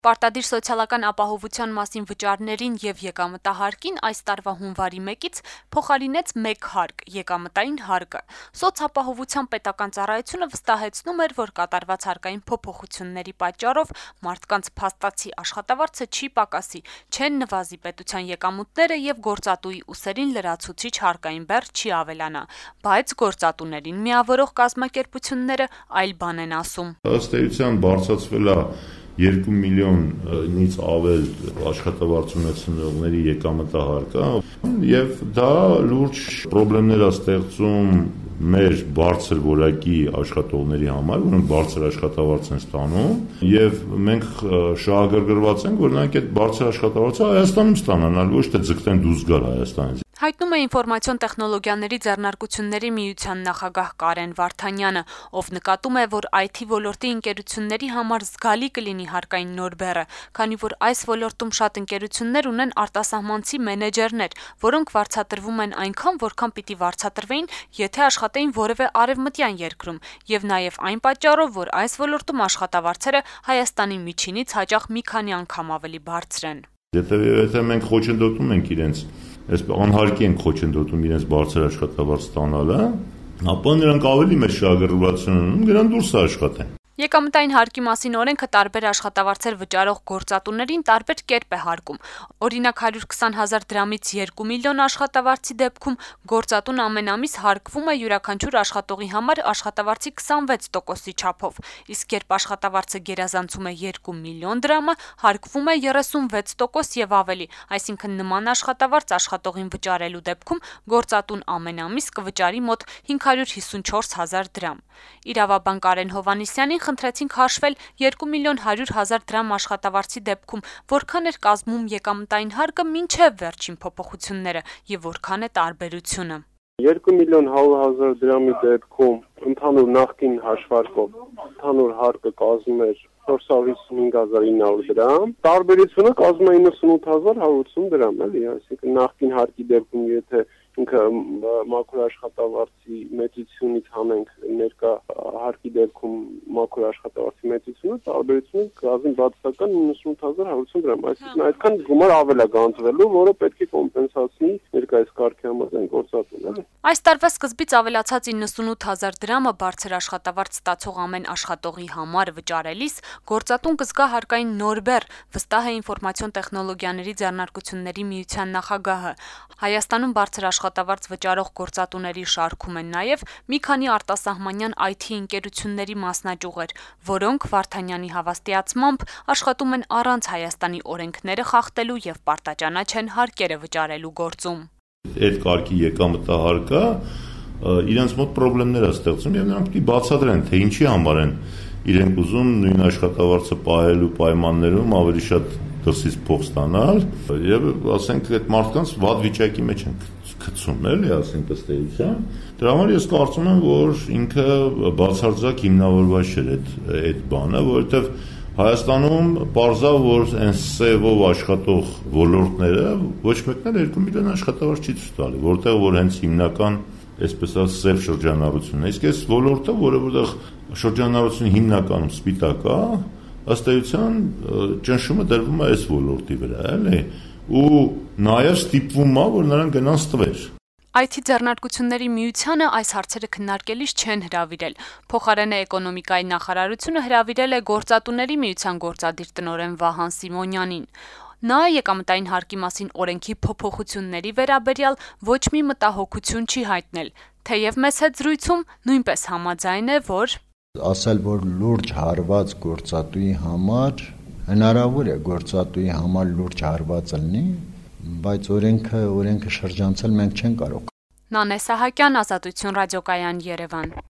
Պարտադիր սոցիալական ապահովության մասին վճարներին և եկամտահարկին այս տարվա հունվարի 1-ից փոխարինեց մեկ հարկ՝ եկամտային հարկը։ Սոցապահովության պետական ծառայությունը վստահեցնում էր, որ կատարված հարկային փոփոխությունների պատճառով մարդկանց փաստացի աշխատավարձը չի պակասի, չեն նվազի պետության եկամուտները և գործատուի ուսերին լրացուցիչ հարկային բեռ չի ավելանա, բայց գործատուներին միավորող կազմակերպությունները այլ բան են ասում։ Ըստ էության բարձրացվել է 2 միլիոնից ավել աշխատավարձ ունեցողների եկամտահարկը եւ դա լուրջ խնդիրներ է ստեղծում մեր բարձր որակի աշխատողների համար, որոնք բարձր աշխատավարձ են ստանում եւ մենք շահագրգռված ենք, որ նրանք այդ բարձր աշխատավարձը Հայաստանում ստանան, ոչ թե ձգտեն դուրս գալ Հայաստանից։ Հայտնում է ինֆորմացիոն տեխնոլոգիաների ձեռնարկությունների միության նախագահ Կարեն Վարդանյանը, ով նկատում է, որ IT ոլորտի ընկերությունների համար զգալի կլինի հարկային նոր բեռը, քանի որ այս ոլորտում շատ ընկերություններ ունեն արտասահմանցի մենեջերներ, որոնք վարձատրվում են այնքան, որքան պիտի վարձատրվեին, եթե աշխատեին որևէ արևմտյան երկրում, եւ նաեւ այն պատճառով, որ այս ոլորտում աշխատավարձերը Հայաստանի միջինից հաճախ մի քանի անգամ ավելի բարձր են։ Եթե մենք խոչընդոտում ենք իրենց անհարկի են խոչընդոտում իրենց բարձր աշխատավարձ ստանալը, ապա նրանք ավելի մեծ շահագրգռվածություն ունեն, գնան դուրս աշխատեն։ Եկամտային հարկի մասին օրենքը տարբեր աշխատավարձեր վճարող գործատուներին տարբեր կերպ է հարկում։ Օրինակ 120,000 դրամից 2 միլիոն աշխատավարձի դեպքում գործատուն ամեն ամիս հարկվում է յուրաքանչյուր աշխատողի համար աշխատավարձի 26%-ի չափով, իսկ երբ աշխատավարձը գերազանցում է 2 միլիոն դրամը, հարկվում է 36% եւ ավելի, այսինքն նման աշխատավարձ աշխատողին վճարելու դեպքում գործատուն ամեն ամիս կվճարի մոտ 554,000 դրամ։ Իրավաբան Կարեն Հովհաննիսյանին խնդրեցինք հաշվել 2 միլիոն 100,000 դրամ աշխատավարձի դեպքում որքան էր կազմում եկամտային հարկը մինչև վերջին փոփոխությունները եւ որքան է տարբերությունը։ 2 միլիոն 100,000 դրամի դեպքում ընդհանուր նախկին հաշվարկով ընդհանուր հարկը կազմում էր 455,900 դրամ, տարբերությունը կազմում է 98,180 դրամ, էլի, այսինքն նախկին հարկի դեպքում եթե ինքը մաքուր աշխատավարձի մեծությունից հանենք ներկա հարկի դեպքում մաքուր աշխատավարձի մեծությունը, տարբերությունը կազմի բացասական 98,180 դրամ, այսինքն այդքան գումար ավել է գանձվելու, որը պետք է կոմպենսացնի ներկայիս կարգի համաձայն գործատուն, էլի։ Այս տարվա սկզբից ավելացած 98,000 դրամը բարձր աշխատավարձ ստացող ամեն աշխատողի համար վճարելիս գործատուն կզգա հարկային նոր բեռ, վստահ է ինֆորմացիոն տեխնոլոգիաների ձեռնարկությունների միության նախագահը։ Հայաստանում բարձր աշխատավարձ վճարող գործատուների շարքում են նաև մի քանի արտասահմանյան IT ընկերությունների մասնաճյուղեր, որոնք Վարդանյանի հավաստիացմամբ աշխատում են առանց Հայաստանի օրենքները խախտելու եւ պարտաճանաչ են հարկերը վճարելու գործում։ Այդ կարգի եկամտահարկը իրենց մոտ խնդիրներ է ստեղծում եւ նրանք պիտի բացատրեն, թե ինչի համար են իրենք ուզում նույն աշխատավարձը պահելու պայմաններում ավելի շատ դրսից փող ստանալ եւ ասենք այդ մարդկանց վատ վիճակի մեջ են գցում, էլի, ասենք ըստ էության։ Դրա համար ես կարծում եմ, որ ինքը բացարձակ հիմնավորված չէր այդ բանը, որովհետեւ Հայաստանում պարզա որ այն սևով աշխատող ոլորտները ոչ մեկն էլ 2 միլիոն աշխատավարձ չի ցույց տալի, որտեղ որ հենց հիմնական այսպես ասած սև շրջանառությունն է։ Իսկ այս ոլորտը, որտեղ շրջանառությունը հիմնականում սպիտակ է, ըստ էության ճնշումը դրվում է այս ոլորտի վրա, էլի, ու նաև ստիպվում է, որ նրանք գնան ստվեր։ IT ձեռնարկությունների միությանը այս հարցերը քննարկելիս չեն հրավիրել։ Փոխարենը էկոնոմիկայի նախարարությունը հրավիրել է գործատուների միության գործադիր տնօրեն Վահան Սիմոնյանին։ Նա եկամտային հարկի մասին օրենքի փոփոխությունների վերաբերյալ ոչ մի մտահոգություն չի հայտնել, թեև մեծ հետ զրույցում նույնպես համաձայն է, որ ասել, որ լուրջ հարված գործատուի համար հնարավոր է գործատուի համար լուրջ հարված լինի, բայց օրենքը շրջանցել մենք չենք կարող։ Նանե Սահակյան, Ազատություն ռադիոկայան, Երևան։